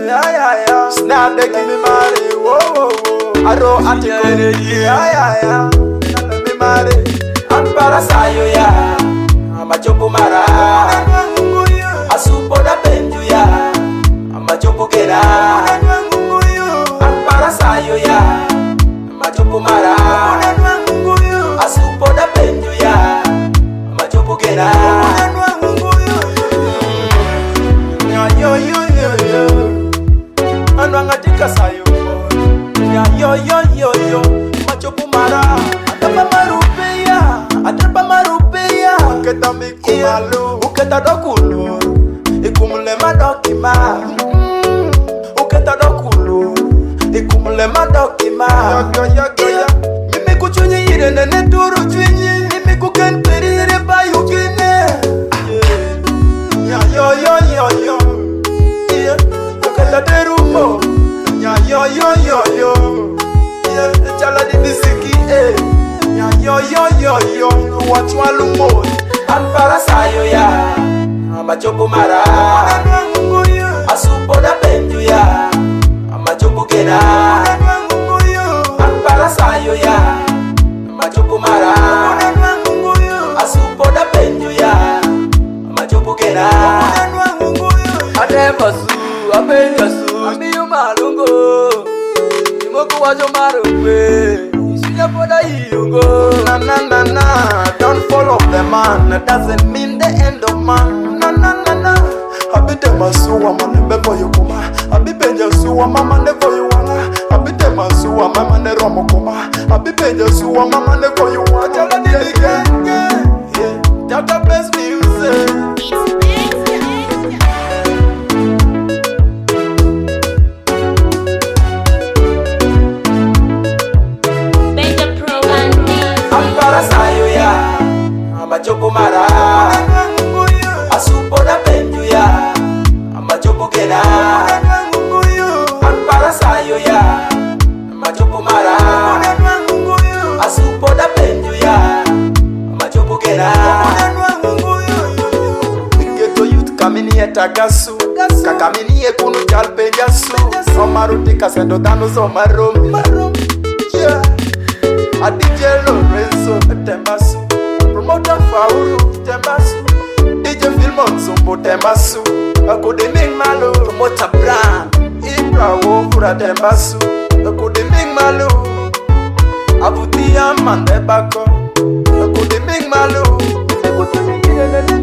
yeah. Snap they give me money, whoa. Aro energy, yeah. Let me marry. Ampara sayo ya, amachopo mara. Asupo da penju ya, amachopo kera. Ampara sayo ya, amachopo mara. Asupo da penju ya, amachopo kera. Yo. Ando angatika sayo. Yo. Machopo mara. Atrapa marupeya. Uketa mikumalu. Uketa dokulu. Ikumule madokima. Uketa dokulu. Ikumule madokima. Yo. Mimi kuchunyi ire nene turu chunyi. Mimi kuken perire bayukine. Yo. Uketa derumo. Yo. Chala di bisiki, yo. Watch walumo. Ampara sayo ya, amachopo mara. Asupo da penju ya, amachopo kena. Ampara sayo ya, amachopo mara. Asupo da penju ya, amachopo kena. Ademasu, abenyasu, amiyo malungo. Imoku wajo marupe. Na. Don't follow the man. That doesn't mean the end of man. Na. Abite masuwa mane for you kuma. Abipenja suwa mama ne for you wana. Abite masuwa mama ne romo kuma. Abipenja suwa mama ne for you wana. Chala di again, yeah. Jata best music. Amachopo mara. Asupo da penju ya, amachopo kena. Ampara sayo ya, amachopo mara. Asupo da penju ya, amachopo kena. Geto youth kamini etagasu. Kakamini ekunu jalpenjasu. Somaruti kasendo dano somaromi. Yeah. Adije Lorenzo tembasu. Promoter Fauru tembasu. DJ Filmon Zumbo tembasu. Akode ming malu. Promoter Brand Ibra Wofura tembasu. Akode ming malu. Abutia mande bako. Akode ming malu.